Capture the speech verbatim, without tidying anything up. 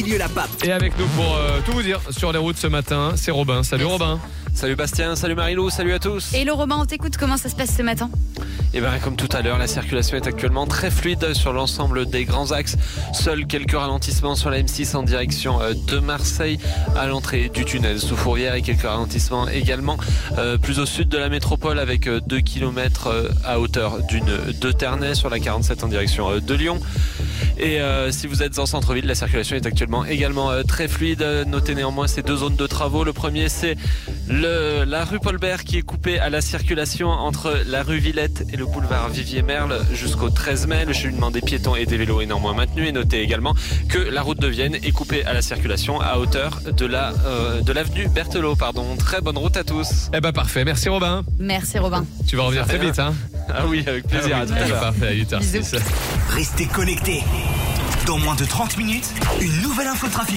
Villiers-la-Pape. Et avec nous pour euh, tout vous dire sur les routes ce matin, c'est Robin. Salut Robin. Salut Bastien, salut Marilou, salut à tous. Et le Robin, on t'écoute, comment ça se passe ce matin ? Et bien comme tout à l'heure, la circulation est actuellement très fluide sur l'ensemble des grands axes. Seuls quelques ralentissements sur la M six en direction de Marseille à l'entrée du tunnel sous Fourvière et quelques ralentissements également euh, plus au sud de la métropole avec deux kilomètres à hauteur d'une de Ternay sur la quarante-sept en direction de Lyon. Et euh, si vous êtes en centre-ville, la circulation est actuellement également euh, très fluide. Notez néanmoins ces deux zones de travaux. Le premier, c'est le, la rue Paul-Bert qui est coupée à la circulation entre la rue Villette et le boulevard Vivier-Merle jusqu'au treize mai. Le cheminement des piétons et des vélos est néanmoins maintenu. Et notez également que la route de Vienne est coupée à la circulation à hauteur de la euh, de l'avenue Berthelot. Pardon. Très bonne route à tous. Eh ben parfait, merci Robin. Merci Robin. Tu vas revenir très vite, hein. Ah oui, avec plaisir. Ah oui, à tout à l'heure. parfait, à huit heures six. Restez connectés. Dans moins de trente minutes, une nouvelle info trafic.